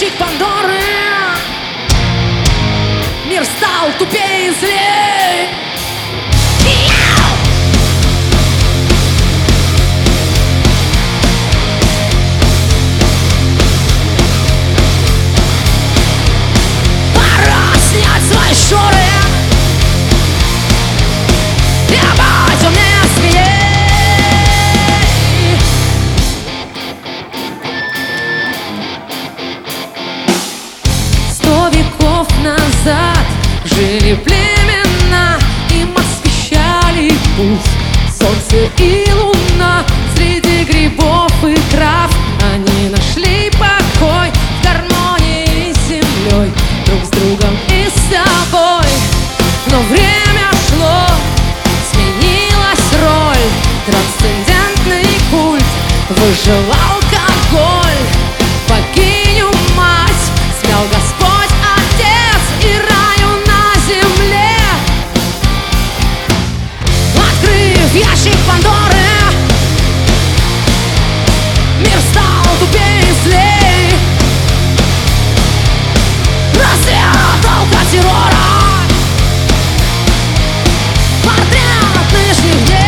ящик Пандоры. Мир стал тупее и злее. Пора снять свои шоры и быть умнее, смелее. 100 веков назад жили племена, им освещали путь солнце и луна. Среди грибов и трав они нашли покой в гармонии с землей, друг с другом и с собой. Но время шло, сменилась роль, трансцендентный культ выжил алкоголь. Богиню мать смел Господь Отец и раю на земле. Открыв ящик Пандоры, мир стал тупее и злей. Рассвет алкотеррора, портрет нынешних дней.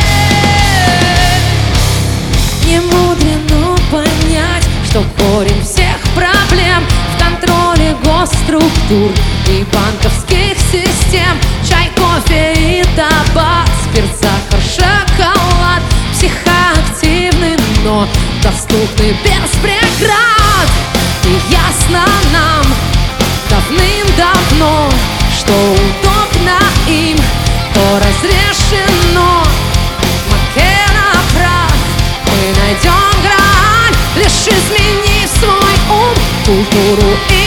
Не мудрено понять, что корень всех проблем в контроле госструктур и банковских систем. Чай, кофе и табак, спирт, сахар, шоколад психоактивны, но доступны без преград. И ясно нам давным-давно, что удобно им, то разрешено. Маккена прав, мы найдем грань, лишь изменив свой ум, культуру и